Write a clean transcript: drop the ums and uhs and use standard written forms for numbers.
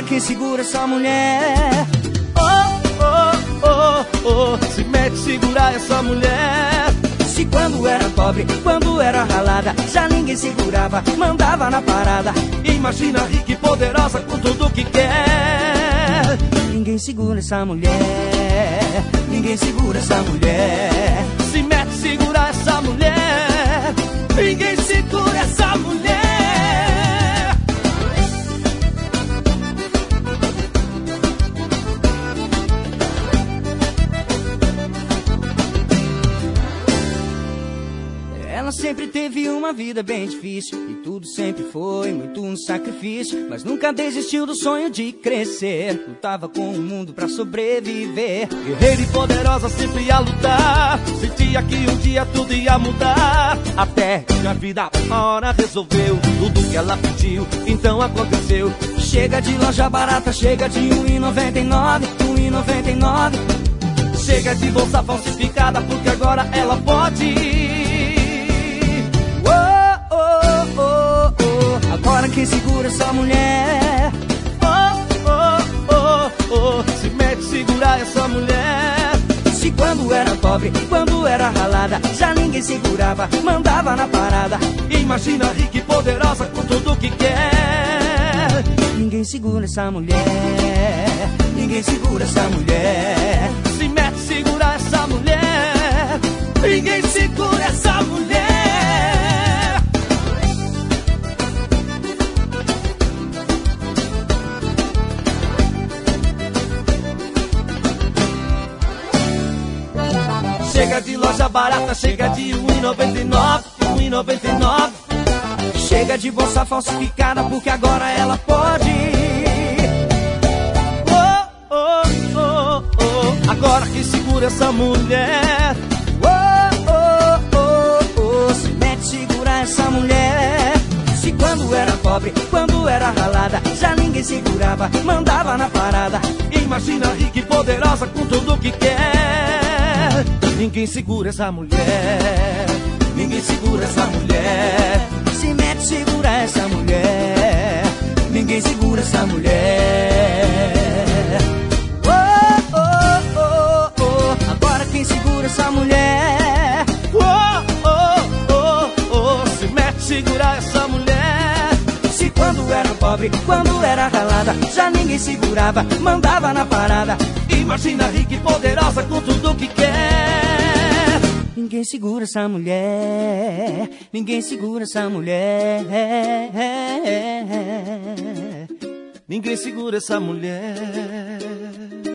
quem segura essa mulher? Se mete, segura essa mulher. Se quando era pobre, quando era ralada, já ninguém segurava, mandava na parada. Imagina rica e poderosa com tudo que quer. Ninguém segura essa mulher, ninguém segura essa mulher. Se mete, segura essa mulher. Ninguém segura essa mulher. Ela sempre teve uma vida bem difícil e tudo sempre foi muito um sacrifício, mas nunca desistiu do sonho de crescer. Lutava com o mundo pra sobreviver. Guerreira e poderosa sempre a lutar. Sentia que um dia tudo ia mudar. Até que a vida uma hora resolveu tudo que ela pediu, então aconteceu. Chega de loja barata, chega de R$1,99, R$1,99. Chega de bolsa falsificada, porque agora ela pode. Agora quem segura essa mulher? Se mete, segura essa mulher. Se quando era pobre, quando era ralada, já ninguém segurava, mandava na parada. Imagina rica e poderosa com tudo que quer. Ninguém segura essa mulher, ninguém segura essa mulher. Se mete, segura essa mulher. Ninguém segura essa mulher. Chega de loja barata, chega de R$1,99, R$1,99. Chega de bolsa falsificada, porque agora ela pode. Agora quem segura essa mulher? Se mete, segura essa mulher. Se quando era pobre, quando era ralada, já ninguém segurava, mandava na parada. Imagina rica e poderosa com tudo que quer. Ninguém segura essa mulher. Ninguém segura essa mulher. Se mete, segura essa mulher. Ninguém segura essa mulher. Agora quem segura essa mulher? Se mete, segura essa mulher. Se quando era pobre, quando era ralada, já ninguém segurava, mandava na parada. Imagina rica e poderosa com tudo que quer. Ninguém segura essa mulher, ninguém segura essa mulher. Ninguém segura essa mulher.